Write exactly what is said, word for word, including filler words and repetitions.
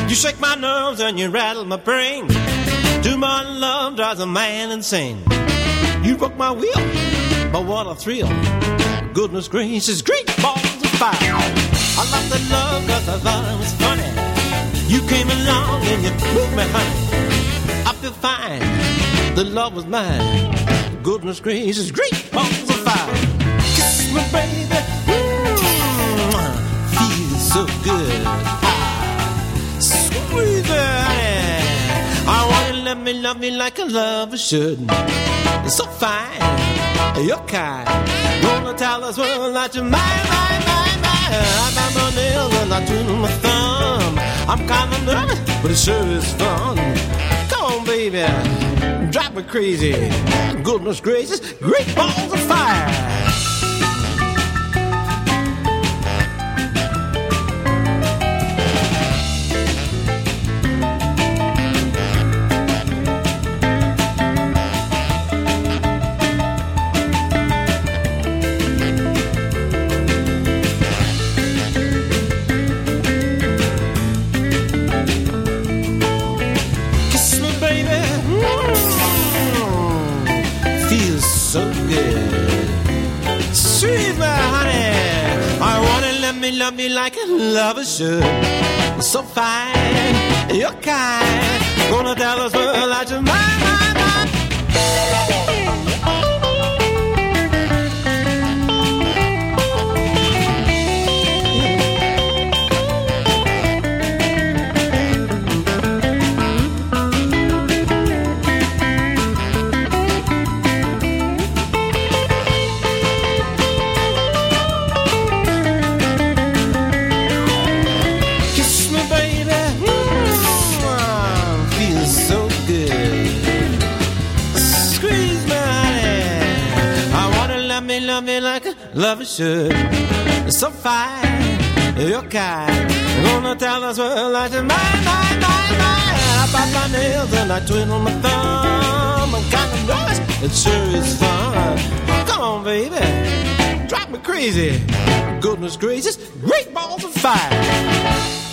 You shake my nerves and you rattle my brain. Too much love drives a man insane. You broke my will, but what a thrill. Goodness gracious, great balls of fire. I love the love cause I thought it was funny. You came along and you moved me, honey. I feel fine, the love was mine. Goodness gracious, great balls of fire. Kiss me, baby, mm, feels so good. Ah, sweet honey, I want you to let me love me like a lover should. It's so fine, you're kind. Gonna tell us world that you're mine, mine, mine, mine. I got my nails and I do my thumb. I'm kinda nervous, but it sure is fun. Come on, baby, drive me crazy. Goodness gracious, great balls of fire. So good, sweet my honey. I wanna let me love me like a lover should. So fine, you're kind. Gonna tell us world that you're mine, mine, mine. Love me like a lover should. It's so fine, you're kind. Gonna tell us well like a mine, mine, mine, mine. I bite my nails and I twiddle my thumb. I'm kinda nervous, it sure is fun. Come on, baby, drive me crazy. Goodness gracious, great balls of fire.